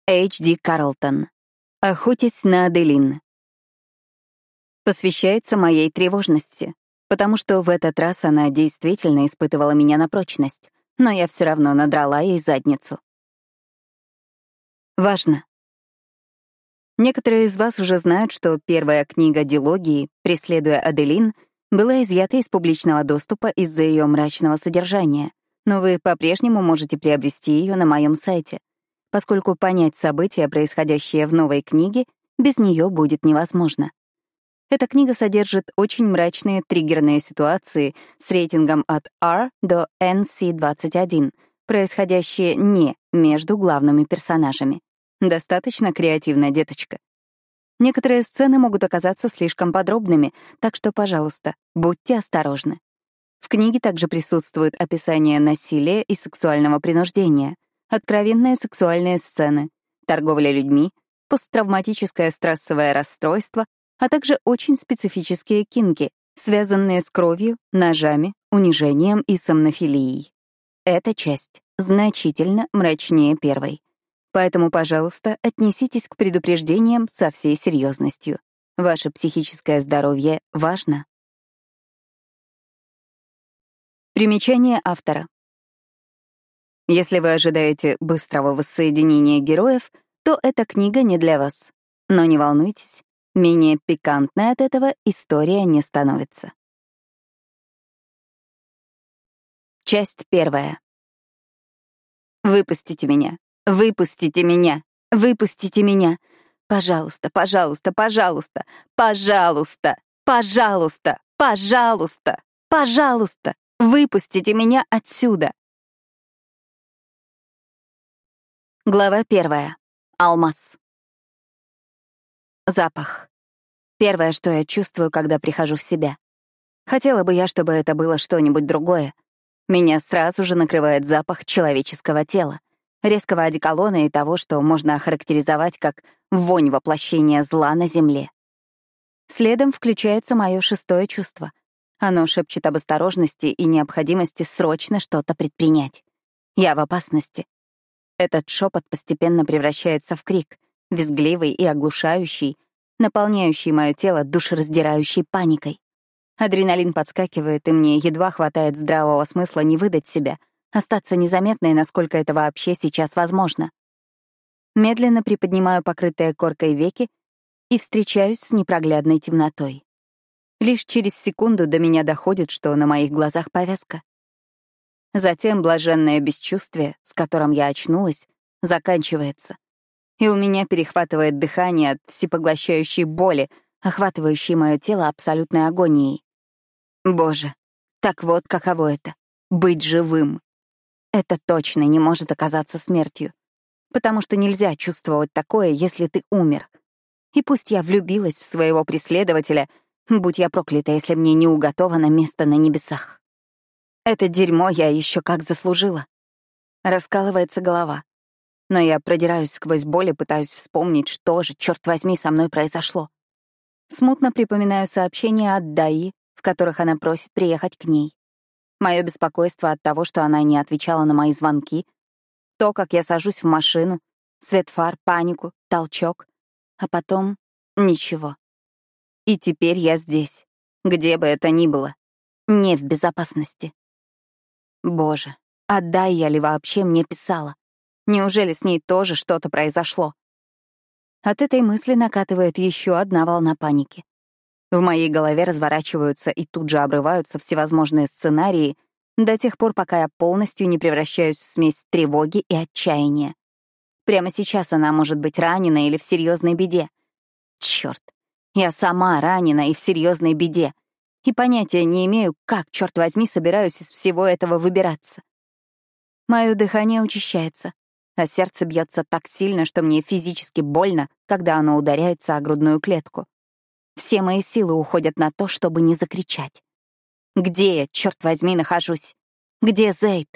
H.D. Карлтон. «Охотясь на Аделин». Посвящается моей тревожности, потому что в этот раз она действительно испытывала меня на прочность, но я все равно надрала ей задницу. Важно. Некоторые из вас уже знают, что первая книга дилогии «Преследуя Аделин» была изъята из публичного доступа из-за ее мрачного содержания, но вы по-прежнему можете приобрести ее на моем сайте, поскольку понять события, происходящие в новой книге, без нее будет невозможно. Эта книга содержит очень мрачные триггерные ситуации с рейтингом от R до NC-21, происходящие не между главными персонажами. Достаточно креативная деточка. Некоторые сцены могут оказаться слишком подробными, так что, пожалуйста, будьте осторожны. В книге также присутствует описание насилия и сексуального принуждения, откровенные сексуальные сцены, торговля людьми, посттравматическое стрессовое расстройство, а также очень специфические кинки, связанные с кровью, ножами, унижением и сомнофилией. Эта часть значительно мрачнее первой. Поэтому, пожалуйста, отнеситесь к предупреждениям со всей серьезностью. Ваше психическое здоровье важно. Примечание автора. Если вы ожидаете быстрого воссоединения героев, то эта книга не для вас. Но не волнуйтесь, менее пикантной от этого история не становится. Часть 1. Выпустите меня. Выпустите меня! Выпустите меня! Пожалуйста, пожалуйста, пожалуйста, пожалуйста, пожалуйста, пожалуйста, пожалуйста! Выпустите меня отсюда! Глава 1. Алмаз. Запах. Первое, что я чувствую, когда прихожу в себя. Хотела бы я, чтобы это было что-нибудь другое. Меня сразу же накрывает запах человеческого тела, резкого одеколона и того, что можно охарактеризовать как вонь воплощения зла на земле. Следом включается мое шестое чувство. Оно шепчет об осторожности и необходимости срочно что-то предпринять. Я в опасности. Этот шепот постепенно превращается в крик, визгливый и оглушающий, наполняющий мое тело душераздирающей паникой. Адреналин подскакивает, и мне едва хватает здравого смысла не выдать себя, остаться незаметной, насколько это вообще сейчас возможно. Медленно приподнимаю покрытые коркой веки и встречаюсь с непроглядной темнотой. Лишь через секунду до меня доходит, что на моих глазах повязка. Затем блаженное бесчувствие, с которым я очнулась, заканчивается, и у меня перехватывает дыхание от всепоглощающей боли, охватывающей мое тело абсолютной агонией. Боже, так вот каково это — быть живым. Это точно не может оказаться смертью, потому что нельзя чувствовать такое, если ты умер. И пусть я влюбилась в своего преследователя, будь я проклята, если мне не уготовано место на небесах. Это дерьмо я еще как заслужила. Раскалывается голова. Но я продираюсь сквозь боль и пытаюсь вспомнить, что же, черт возьми, со мной произошло. Смутно припоминаю сообщения от Даи, в которых она просит приехать к ней. Мое беспокойство от того, что она не отвечала на мои звонки, то, как я сажусь в машину, свет фар, панику, толчок, а потом ничего. И теперь я здесь, где бы это ни было, не в безопасности. Боже, отдай я ли вообще мне писала? Неужели с ней тоже что-то произошло? От этой мысли накатывает еще одна волна паники. В моей голове разворачиваются и тут же обрываются всевозможные сценарии до тех пор, пока я полностью не превращаюсь в смесь тревоги и отчаяния. Прямо сейчас она может быть ранена или в серьезной беде. Черт, я сама ранена и в серьезной беде. И понятия не имею, как, черт возьми, собираюсь из всего этого выбираться. Мое дыхание учащается, а сердце бьется так сильно, что мне физически больно, когда оно ударяется о грудную клетку. Все мои силы уходят на то, чтобы не закричать. Где я, черт возьми, нахожусь? Где Зейд?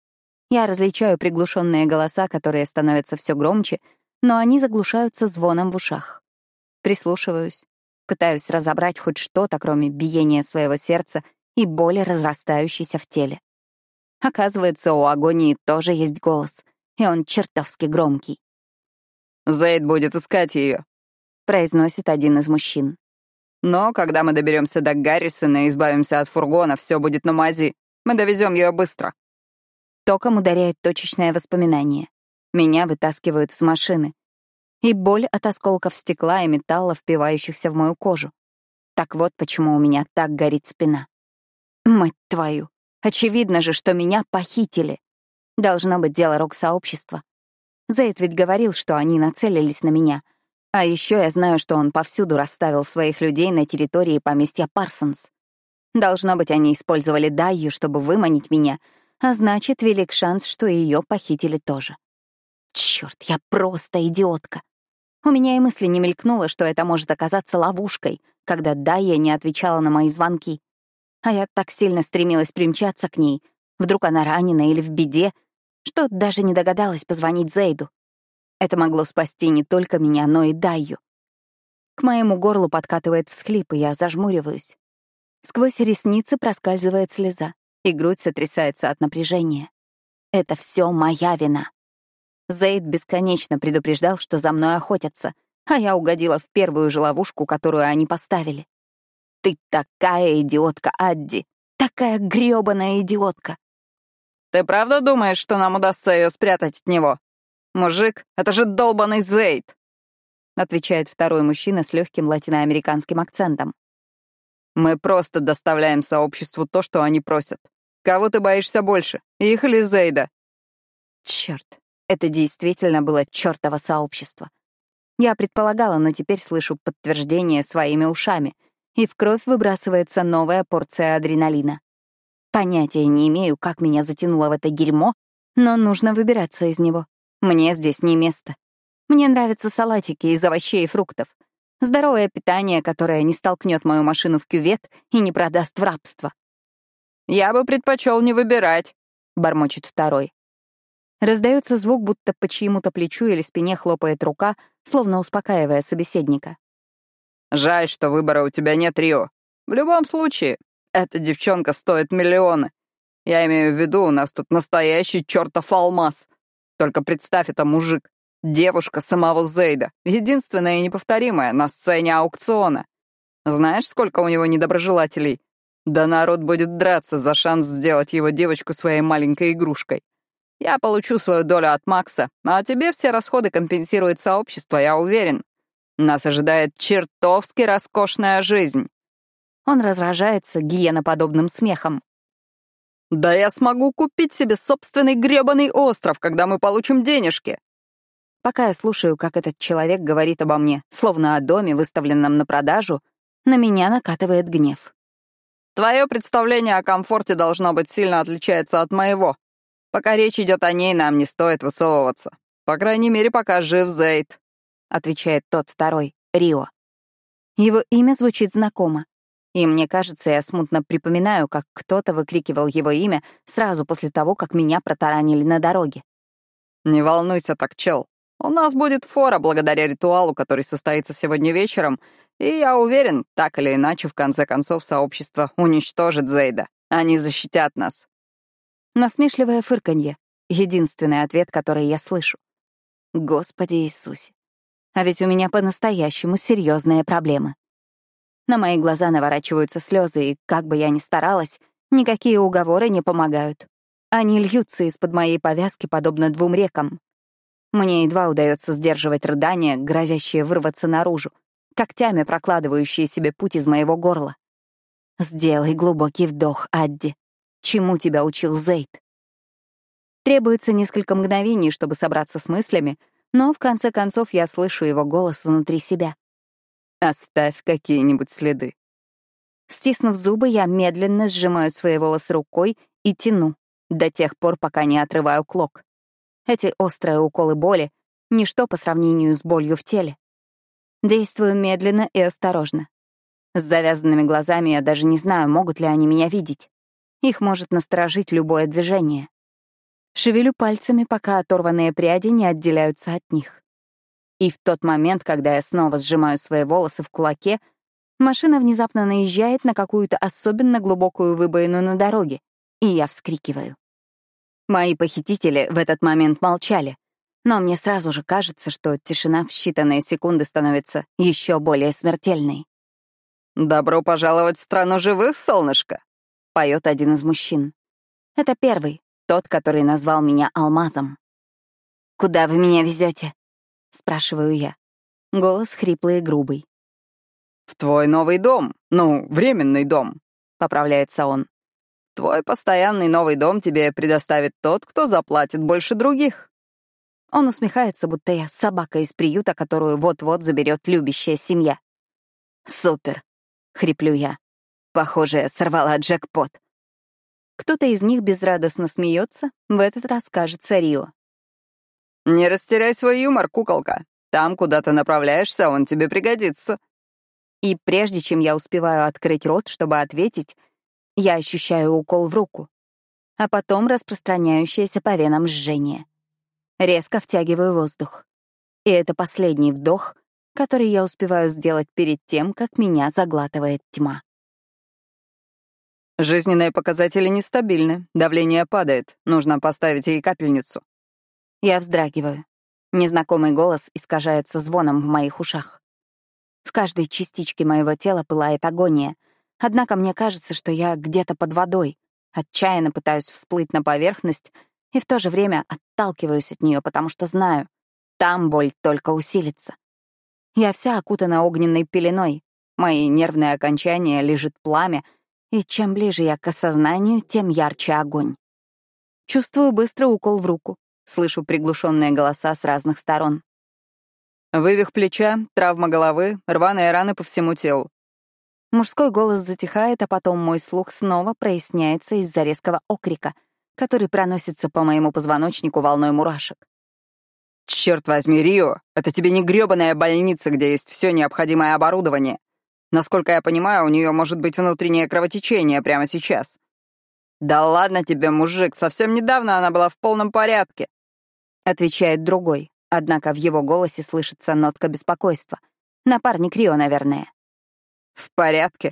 Я различаю приглушенные голоса, которые становятся все громче, но они заглушаются звоном в ушах. Прислушиваюсь, пытаюсь разобрать хоть что-то, кроме биения своего сердца и боли, разрастающейся в теле. Оказывается, у агонии тоже есть голос, и он чертовски громкий. Зейд будет искать ее», — произносит один из мужчин. «Но когда мы доберемся до Гаррисона и избавимся от фургона, все будет на мази. Мы довезем ее быстро». Током ударяет точечное воспоминание. Меня вытаскивают из машины. И боль от осколков стекла и металла, впивающихся в мою кожу. Так вот почему у меня так горит спина. Мать твою, очевидно же, что меня похитили. Должно быть дело рок-сообщества. Зейд ведь говорил, что они нацелились на меня. А еще я знаю, что он повсюду расставил своих людей на территории поместья Парсонс. Должно быть, они использовали Дайю, чтобы выманить меня, а значит, велик шанс, что ее похитили тоже. Черт, я просто идиотка. У меня и мысли не мелькнуло, что это может оказаться ловушкой, когда Дайя не отвечала на мои звонки. А я так сильно стремилась примчаться к ней. Вдруг она ранена или в беде, что даже не догадалась позвонить Зейду. Это могло спасти не только меня, но и Дайю. К моему горлу подкатывает всхлип, и я зажмуриваюсь. Сквозь ресницы проскальзывает слеза, и грудь сотрясается от напряжения. Это все моя вина. Зейд бесконечно предупреждал, что за мной охотятся, а я угодила в первую же ловушку, которую они поставили. Ты такая идиотка, Адди, такая грёбаная идиотка. «Ты правда думаешь, что нам удастся ее спрятать от него? Мужик, это же долбаный Зейд!» — отвечает второй мужчина с легким латиноамериканским акцентом. «Мы просто доставляем сообществу то, что они просят. Кого ты боишься больше, их или Зейда?» Черт, это действительно было чёртово сообщество. Я предполагала, но теперь слышу подтверждение своими ушами, и в кровь выбрасывается новая порция адреналина. Понятия не имею, как меня затянуло в это дерьмо, но нужно выбираться из него. Мне здесь не место. Мне нравятся салатики из овощей и фруктов. Здоровое питание, которое не столкнет мою машину в кювет и не продаст в рабство. «Я бы предпочел не выбирать», — бормочет второй. Раздается звук, будто по чьему-то плечу или спине хлопает рука, словно успокаивая собеседника. «Жаль, что выбора у тебя нет, Рио. В любом случае, эта девчонка стоит миллионы. Я имею в виду, у нас тут настоящий чертов алмаз. Только представь, это мужик. Девушка самого Зейда. Единственная и неповторимая на сцене аукциона. Знаешь, сколько у него недоброжелателей? Да народ будет драться за шанс сделать его девочку своей маленькой игрушкой. Я получу свою долю от Макса, а тебе все расходы компенсирует сообщество, я уверен. Нас ожидает чертовски роскошная жизнь». Он разражается гиеноподобным смехом. «Да я смогу купить себе собственный грёбаный остров, когда мы получим денежки!» Пока я слушаю, как этот человек говорит обо мне, словно о доме, выставленном на продажу, на меня накатывает гнев. «Твое представление о комфорте должно быть сильно отличается от моего. Пока речь идет о ней, нам не стоит высовываться. По крайней мере, пока жив Зейд», — отвечает тот второй, Рио. Его имя звучит знакомо. И мне кажется, я смутно припоминаю, как кто-то выкрикивал его имя сразу после того, как меня протаранили на дороге. «Не волнуйся так, чел. У нас будет фора благодаря ритуалу, который состоится сегодня вечером, и я уверен, так или иначе, в конце концов, сообщество уничтожит Зейда. Они защитят нас». Насмешливое фырканье — единственный ответ, который я слышу. Господи Иисусе, а ведь у меня по-настоящему серьезные проблемы. На мои глаза наворачиваются слезы, и, как бы я ни старалась, никакие уговоры не помогают. Они льются из-под моей повязки, подобно двум рекам. Мне едва удается сдерживать рыдания, грозящие вырваться наружу, когтями прокладывающие себе путь из моего горла. Сделай глубокий вдох, Адди. Чему тебя учил Зейд? Требуется несколько мгновений, чтобы собраться с мыслями, но в конце концов я слышу его голос внутри себя. «Оставь какие-нибудь следы». Стиснув зубы, я медленно сжимаю свои волосы рукой и тяну, до тех пор, пока не отрываю клок. Эти острые уколы боли — ничто по сравнению с болью в теле. Действую медленно и осторожно. С завязанными глазами я даже не знаю, могут ли они меня видеть. Их может насторожить любое движение. Шевелю пальцами, пока оторванные пряди не отделяются от них. И в тот момент, когда я снова сжимаю свои волосы в кулаке, машина внезапно наезжает на какую-то особенно глубокую выбоину на дороге, и я вскрикиваю. Мои похитители в этот момент молчали. Но мне сразу же кажется, что тишина в считанные секунды становится еще более смертельной. «Добро пожаловать в страну живых, солнышко!» — поет один из мужчин. Это первый, тот, который назвал меня алмазом. «Куда вы меня везете? Спрашиваю я. Голос хриплый и грубый. «В твой новый дом. Ну, временный дом», — поправляется он. «Твой постоянный новый дом тебе предоставит тот, кто заплатит больше других». Он усмехается, будто я собака из приюта, которую вот-вот заберет любящая семья. «Супер!» — хриплю я. Похоже, я сорвала джекпот. Кто-то из них безрадостно смеется, в этот раз, кажется, Рио. «Не растеряй свой юмор, куколка. Там, куда ты направляешься, он тебе пригодится». И прежде чем я успеваю открыть рот, чтобы ответить, я ощущаю укол в руку, а потом распространяющееся по венам жжение. Резко втягиваю воздух. И это последний вдох, который я успеваю сделать перед тем, как меня заглатывает тьма. «Жизненные показатели нестабильны, давление падает, нужно поставить ей капельницу». Я вздрагиваю. Незнакомый голос искажается звоном в моих ушах. В каждой частичке моего тела пылает агония, однако мне кажется, что я где-то под водой, отчаянно пытаюсь всплыть на поверхность и в то же время отталкиваюсь от нее, потому что знаю, там боль только усилится. Я вся окутана огненной пеленой, мои нервные окончания лежит пламя, и чем ближе я к осознанию, тем ярче огонь. Чувствую быстрый укол в руку, слышу приглушенные голоса с разных сторон. Вывих плеча, травма головы, рваные раны по всему телу. Мужской голос затихает, а потом мой слух снова проясняется из-за резкого окрика, который проносится по моему позвоночнику волной мурашек. «Черт возьми, Рио, это тебе не грёбаная больница, где есть все необходимое оборудование. Насколько я понимаю, у нее может быть внутреннее кровотечение прямо сейчас». «Да ладно тебе, мужик, совсем недавно она была в полном порядке», — отвечает другой, однако в его голосе слышится нотка беспокойства. Напарник Рио, наверное. «В порядке?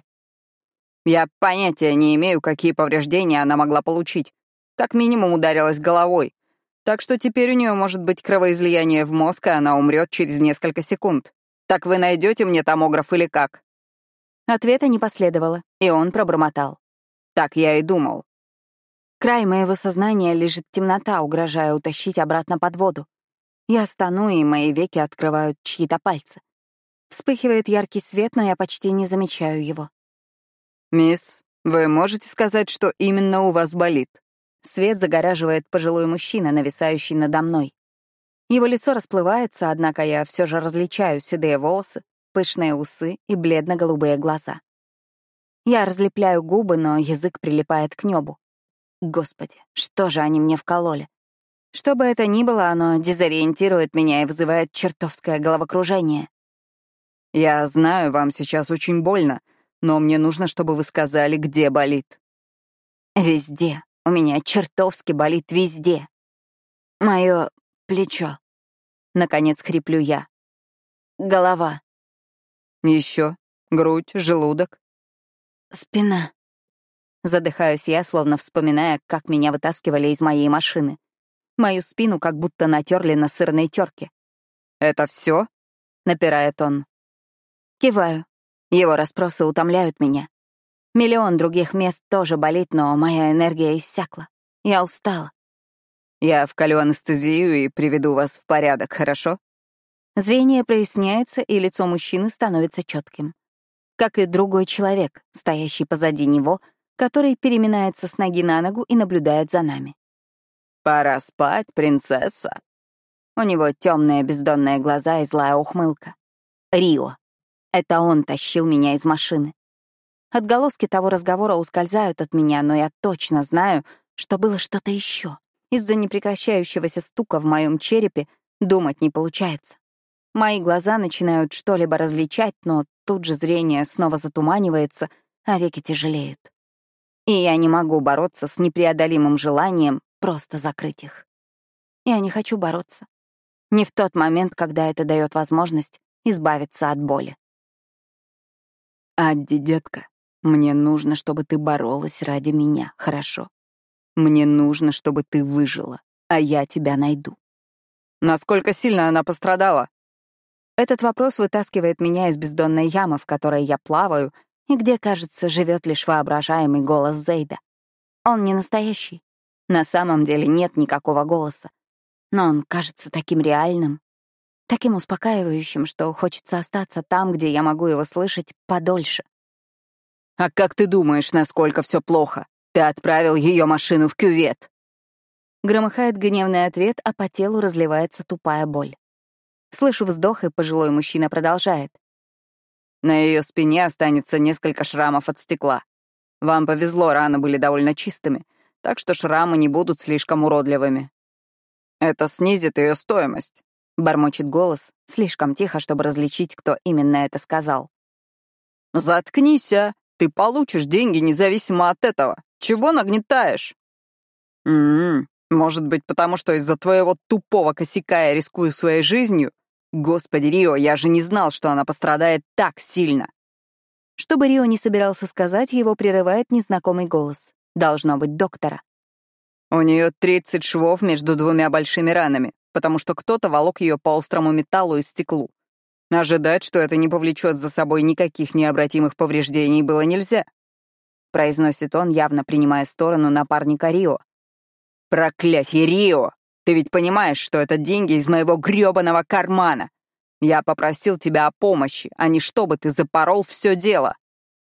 Я понятия не имею, какие повреждения она могла получить. Как минимум ударилась головой. Так что теперь у нее может быть кровоизлияние в мозг, и она умрет через несколько секунд. Так вы найдете мне томограф или как?» Ответа не последовало, и он пробормотал. «Так я и думал». Край моего сознания лежит темнота, угрожая утащить обратно под воду. Я стану, и мои веки открывают чьи-то пальцы. Вспыхивает яркий свет, но я почти не замечаю его. «Мисс, вы можете сказать, что именно у вас болит?» Свет загораживает пожилой мужчина, нависающий надо мной. Его лицо расплывается, однако я все же различаю седые волосы, пышные усы и бледно-голубые глаза. Я разлепляю губы, но язык прилипает к небу. Господи, что же они мне вкололи? Что бы это ни было, оно дезориентирует меня и вызывает чертовское головокружение. «Я знаю, вам сейчас очень больно, но мне нужно, чтобы вы сказали, где болит». Везде. У меня чертовски болит везде. Мое плечо. Наконец хриплю я. Голова. Еще? Грудь, желудок? Спина. Задыхаюсь я, словно вспоминая, как меня вытаскивали из моей машины. Мою спину как будто натерли на сырной терке. «Это все? Напирает он. Киваю. Его расспросы утомляют меня. Миллион других мест тоже болит, но моя энергия иссякла. Я устала. Я вколю анестезию и приведу вас в порядок, хорошо?» Зрение проясняется, и лицо мужчины становится четким. Как и другой человек, стоящий позади него, который переминается с ноги на ногу и наблюдает за нами. «Пора спать, принцесса». У него темные бездонные глаза и злая ухмылка. Рио. Это он тащил меня из машины. Отголоски того разговора ускользают от меня, но я точно знаю, что было что-то еще. Из-за непрекращающегося стука в моем черепе думать не получается. Мои глаза начинают что-либо различать, но тут же зрение снова затуманивается, а веки тяжелеют. И я не могу бороться с непреодолимым желанием просто закрыть их. Я не хочу бороться. Не в тот момент, когда это дает возможность избавиться от боли. «Адди, детка, мне нужно, чтобы ты боролась ради меня, хорошо? Мне нужно, чтобы ты выжила, а я тебя найду. Насколько сильно она пострадала? Этот вопрос вытаскивает меня из бездонной ямы, в которой я плаваю, и где, кажется, живет лишь воображаемый голос Зейда. Он не настоящий. На самом деле нет никакого голоса. Но он кажется таким реальным, таким успокаивающим, что хочется остаться там, где я могу его слышать, подольше. А как ты думаешь, насколько все плохо? Ты отправил ее машину в кювет. Громыхает гневный ответ, а по телу разливается тупая боль. Слышу вздох, и пожилой мужчина продолжает. На ее спине останется несколько шрамов от стекла. Вам повезло, раны были довольно чистыми, так что шрамы не будут слишком уродливыми. Это снизит ее стоимость. Бормочет голос, слишком тихо, чтобы различить, кто именно это сказал. Заткнись, а! Ты получишь деньги независимо от этого. Чего нагнетаешь? Может быть, потому что из-за твоего тупого косяка я рискую своей жизнью? Господи, Рио, я же не знал, что она пострадает так сильно. Что бы Рио не собирался сказать, его прерывает незнакомый голос. Должно быть доктора. У нее 30 швов между двумя большими ранами, потому что кто-то волок ее по острому металлу и стеклу. Ожидать, что это не повлечет за собой никаких необратимых повреждений, было нельзя. Произносит он, явно принимая сторону напарника Рио. «Проклятье, Рио! Ты ведь понимаешь, что это деньги из моего грёбаного кармана! Я попросил тебя о помощи, а не чтобы ты запорол все дело.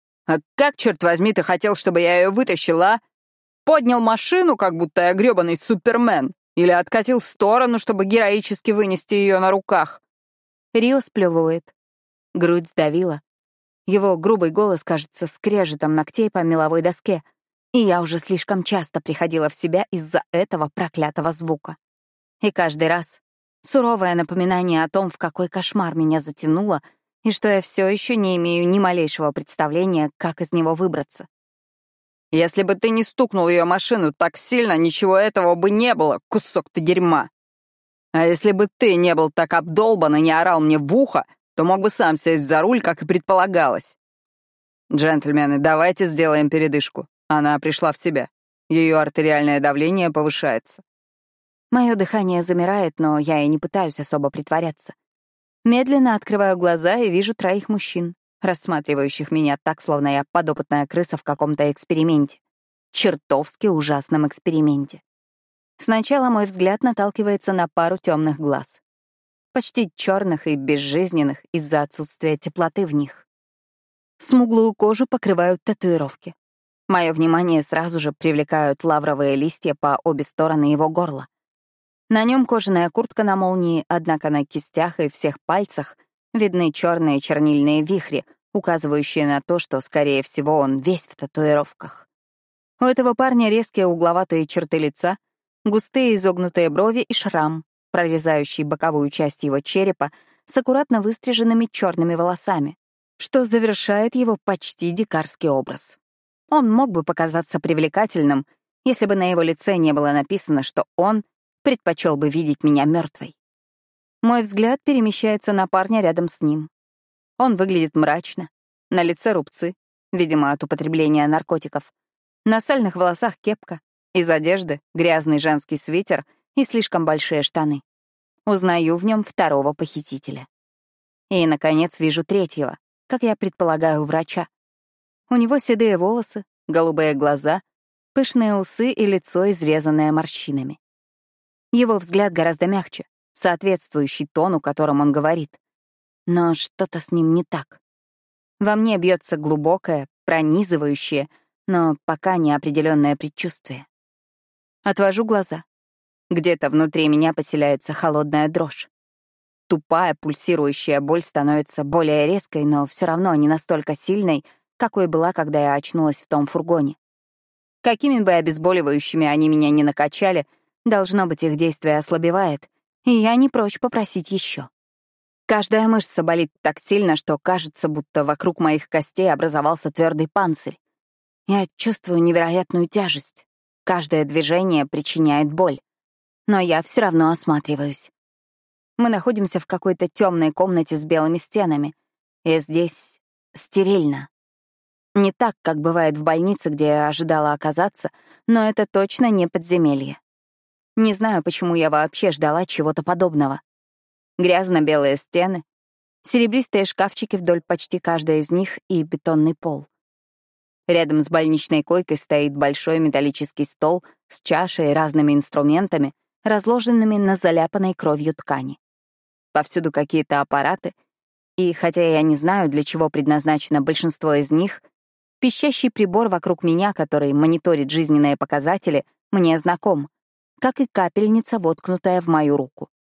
А как, черт возьми, ты хотел, чтобы я ее вытащил, а? Поднял машину, как будто я грёбаный супермен, или откатил в сторону, чтобы героически вынести ее на руках?» Рио сплёвывает. Грудь сдавила. Его грубый голос кажется скрежетом ногтей по меловой доске, и я уже слишком часто приходила в себя из-за этого проклятого звука. И каждый раз суровое напоминание о том, в какой кошмар меня затянуло, и что я все еще не имею ни малейшего представления, как из него выбраться. «Если бы ты не стукнул ее машину так сильно, ничего этого бы не было, кусок ты дерьма. А если бы ты не был так обдолбан и не орал мне в ухо, то мог бы сам сесть за руль, как и предполагалось. Джентльмены, давайте сделаем передышку. Она пришла в себя. Ее артериальное давление повышается». Мое дыхание замирает, но я и не пытаюсь особо притворяться. Медленно открываю глаза и вижу троих мужчин, рассматривающих меня так, словно я подопытная крыса в каком-то эксперименте. Чертовски ужасном эксперименте. Сначала мой взгляд наталкивается на пару темных глаз. Почти черных и безжизненных из-за отсутствия теплоты в них. Смуглую кожу покрывают татуировки. Мое внимание сразу же привлекают лавровые листья по обе стороны его горла. На нем кожаная куртка на молнии, однако на кистях и всех пальцах видны черные чернильные вихри, указывающие на то, что, скорее всего, он весь в татуировках. У этого парня резкие угловатые черты лица, густые изогнутые брови и шрам, прорезающий боковую часть его черепа с аккуратно выстриженными черными волосами, что завершает его почти дикарский образ. Он мог бы показаться привлекательным, если бы на его лице не было написано, что он предпочел бы видеть меня мертвой. Мой взгляд перемещается на парня рядом с ним. Он выглядит мрачно, на лице рубцы, видимо, от употребления наркотиков, на сальных волосах кепка, из одежды грязный женский свитер и слишком большие штаны. Узнаю в нем второго похитителя. И, наконец, вижу третьего, как я предполагаю, врача. У него седые волосы, голубые глаза, пышные усы и лицо, изрезанное морщинами. Его взгляд гораздо мягче, соответствующий тону, которым он говорит. Но что-то с ним не так. Во мне бьется глубокое, пронизывающее, но пока неопределенное предчувствие. Отвожу глаза. Где-то внутри меня поселяется холодная дрожь. Тупая, пульсирующая боль становится более резкой, но все равно не настолько сильной, какой была, когда я очнулась в том фургоне. Какими бы обезболивающими они меня ни накачали, должно быть, их действие ослабевает, и я не прочь попросить еще. Каждая мышца болит так сильно, что кажется, будто вокруг моих костей образовался твердый панцирь. Я чувствую невероятную тяжесть. Каждое движение причиняет боль. Но я все равно осматриваюсь. Мы находимся в какой-то темной комнате с белыми стенами, и здесь стерильно. Не так, как бывает в больнице, где я ожидала оказаться, но это точно не подземелье. Не знаю, почему я вообще ждала чего-то подобного. Грязно-белые стены, серебристые шкафчики вдоль почти каждой из них и бетонный пол. Рядом с больничной койкой стоит большой металлический стол с чашей и разными инструментами, разложенными на заляпанной кровью ткани. Повсюду какие-то аппараты, и хотя я не знаю, для чего предназначено большинство из них, пищащий прибор вокруг меня, который мониторит жизненные показатели, мне знаком, как и капельница, воткнутая в мою руку.